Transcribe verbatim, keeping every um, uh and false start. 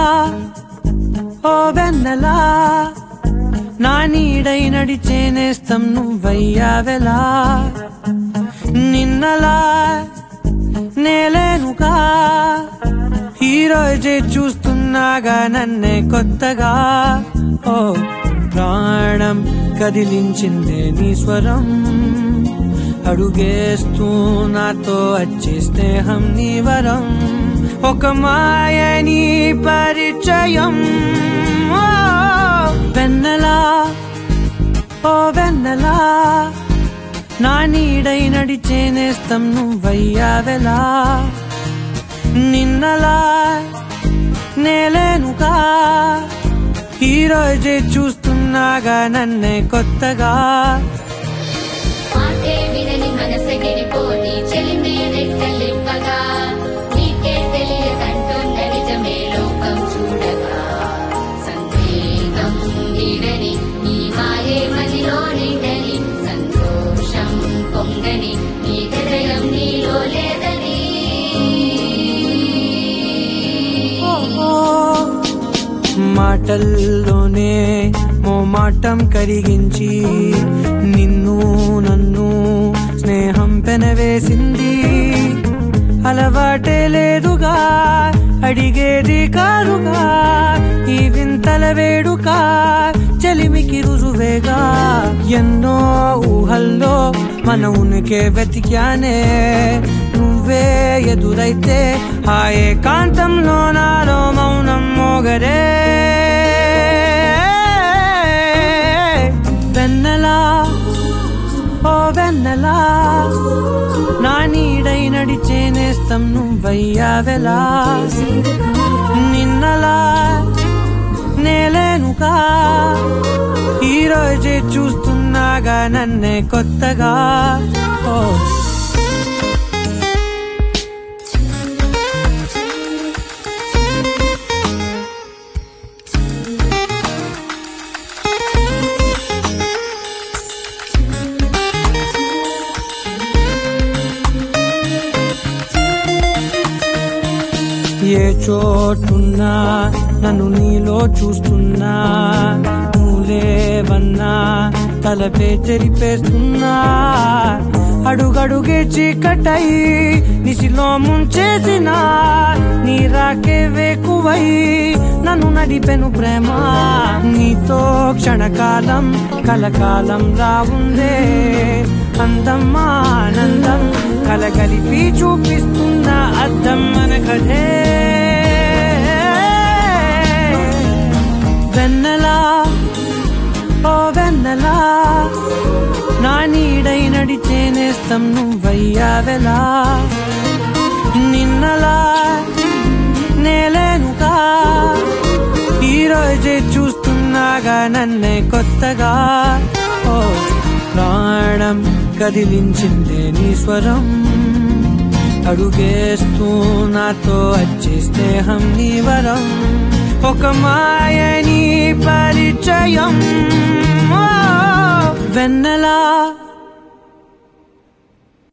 ఓ వెన్నెలా నా నీడై నడిచే నేస్తం నువ్వయ్యావెలా నిన్నలా నేలేనుగా ఈ రోజే చూస్తున్నాగా నన్నే కొత్తగా ఓ ప్రాణం కదిలించిందే నీ స్వరం అడుగేస్తూ నాతో వచ్చే స్నేహం నీ వరం ఒక మాయని పరిచయం ఓ వెన్నెలా ఓ వెన్నెలా నా నీడై నడిచే నేస్తం నువ్వయ్యావెలా నిన్నలా నేలేనుగా ఈ రోజే చూస్తున్నాగా నన్నే కొత్తగా మాటల్లోనే మోమాటం కరిగించి నిన్ను నన్ను స్నేహం పెనవేసింది అలవాటే లేదుగా అడిగేది కాదుగా ఈ వింతల వేడుక చెలిమికి రుజువేగా ఎన్నో ఊహల్లో మన ఉనికే వెతికానే నువ్వే ఎదురైతే ఆ ఏకాంతంలో నాలో మౌనం మోగరే వెన్నెలా ఓ వెన్నెలా నా నీడై నడిచే నేస్తం నువ్వయ్యావెలా నిన్నలా నేలేనుగా ఈ రోజే చూస్తున్నాగా నన్నే కొత్తగా ఓ ఏ చోటున్నా నన్ను నీలో చూస్తున్నా నువ్వులేవన్నా తలపే చెరిపేస్తున్నా అడుగడుగే చీకటై నిసిలో ముంచేసిన నీ రాకే వేకువై నన్ను నడిపెను ప్రేమ నీతో క్షణకాలం కలకాలం రావుందే అందం ఆనందం కలగలిపి చూపిస్తున్న అద్దం మనకదే వెన్నెలా ఓ వెన్నెలా నా నీడై నడిచే నేస్తం నువ్వయ్యావెలా నిన్నలా నేలేనుగా ఈ రోజే చూస్తున్నాగా నన్నే కొత్తగా ఓ ప్రాణం కదిలించిందే నీ స్వరం అడుగేస్తూ నాతో వచ్చే స్నేహం నీ వరం ఒక మాయని పరిచయం వెన్నెలా